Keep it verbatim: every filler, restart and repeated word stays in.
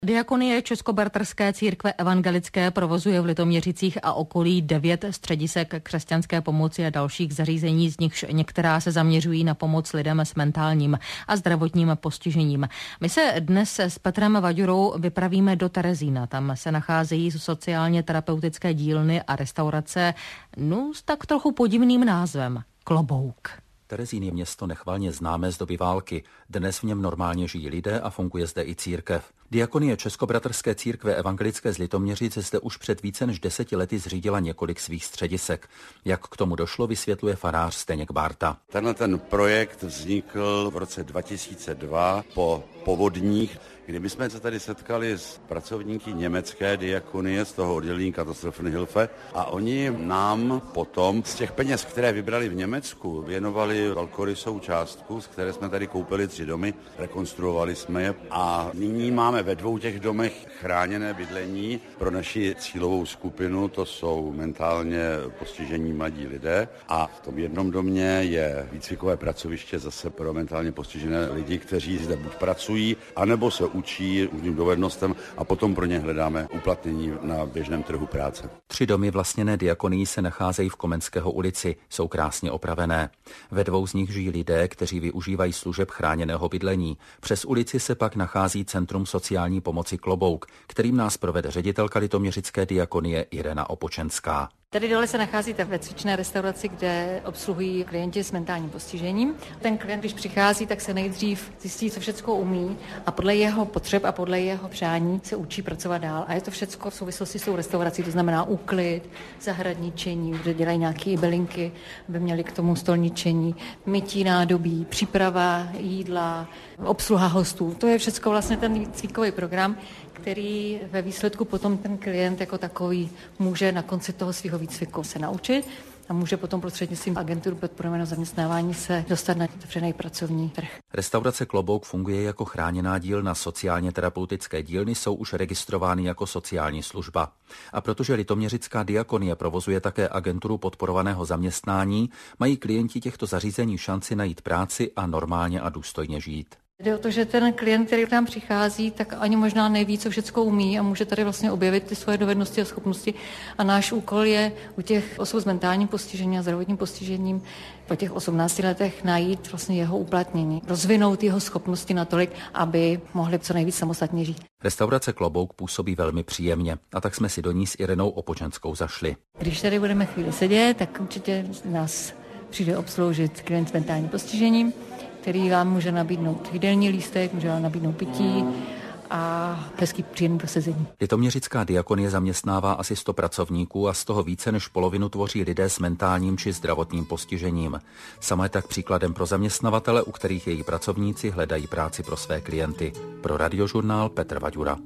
Diakonie Českobratrské církve evangelické provozuje v Litoměřicích a okolí devět středisek křesťanské pomoci a dalších zařízení, z nichž některá se zaměřují na pomoc lidem s mentálním a zdravotním postižením. My se dnes s Petrem Vaďurou vypravíme do Terezína. Tam se nacházejí sociálně terapeutické dílny a restaurace, no s tak trochu podivným názvem Klobouk. Terezín je město nechvalně známé z doby války. Dnes v něm normálně žijí lidé a funguje zde i církev. Diakonie Českobratrské církve evangelické z Litoměřic zde už před více než deseti lety zřídila několik svých středisek. Jak k tomu došlo, vysvětluje farář Zdeněk Bárta. Tenhle ten projekt vznikl v roce dva tisíce dva po povodních, kdy my jsme se tady setkali s pracovníky německé diakonie z toho oddělení Katastrophenhilfe a oni nám potom z těch peněz, které vybrali v Německu, věnovali velkorysou částku, z které jsme tady koupili tři domy, rekonstruovali jsme je a nyní máme ve dvou těch domech chráněné bydlení pro naši cílovou skupinu, to jsou mentálně postižení mladí lidé, a v tom jednom domě je výcvikové pracoviště zase pro mentálně postižené lidi, kteří zde buď pracují, anebo se učí různým dovednostem a potom pro ně hledáme uplatnění na běžném trhu práce. Tři domy vlastněné diakonií se nacházejí v Komenského ulici, jsou krásně opravené. Ve dvou z nich žijí lidé, kteří využívají služeb chráněného bydlení. Přes ulici se pak nachází Centrum sociální pomoci Klobouk, kterým nás provede ředitelka litoměřické diakonie Irena Opočenská. Tady dole se nacházíte ve cvičné restauraci, kde obsluhují klienti s mentálním postižením. Ten klient, když přichází, tak se nejdřív zjistí, co všechno umí a podle jeho potřeb a podle jeho přání se učí pracovat dál. A je to všechno v souvislosti s tou restaurací, to znamená úklid, zahradničení, kde dělají nějaké bylinky, aby měli k tomu stolničení, mytí nádobí, příprava jídla, obsluha hostů. To je všechno vlastně ten výcvikový program, který ve výsledku potom ten klient jako takový může na konci toho svého výcviku se naučit a může potom prostřednictvím agentury podporovaného zaměstnávání se dostat na otevřený pracovní trh. Restaurace Klobouk funguje jako chráněná dílna, sociálně terapeutické dílny jsou už registrovány jako sociální služba. A protože litoměřická diakonie provozuje také agenturu podporovaného zaměstnání, mají klienti těchto zařízení šanci najít práci a normálně a důstojně žít. Jde o to, že ten klient, který k nám přichází, tak ani možná neví, co všechno umí a může tady vlastně objevit ty svoje dovednosti a schopnosti. A náš úkol je u těch osob s mentálním postižením a zdravotním postižením po těch osmnácti letech najít vlastně jeho uplatnění, rozvinout jeho schopnosti natolik, aby mohli co nejvíc samostatně žít. Restaurace Klobouk působí velmi příjemně a tak jsme si do ní s Irenou Opočenskou zašli. Když tady budeme chvíli sedět, tak určitě nás přijde obsloužit klient s mentálním postižením, který vám může nabídnout jídelní lístek, může vám nabídnout pití a hezký příjemný posezení. Litoměřická diakonie zaměstnává asi sto pracovníků a z toho více než polovinu tvoří lidé s mentálním či zdravotním postižením. Sama je tak příkladem pro zaměstnavatele, u kterých její pracovníci hledají práci pro své klienty. Pro Radiožurnál Petr Vaďura.